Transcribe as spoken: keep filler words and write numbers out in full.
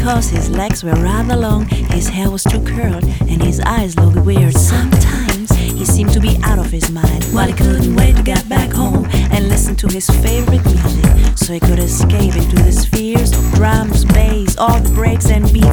because his legs were rather long, his hair was too curled, and his eyes looked weird. Sometimes he seemed to be out of his mind, while he couldn't wait to get back home and listen to his favorite music, so he could escape into the spheres of drums, bass, all the breaks and beats.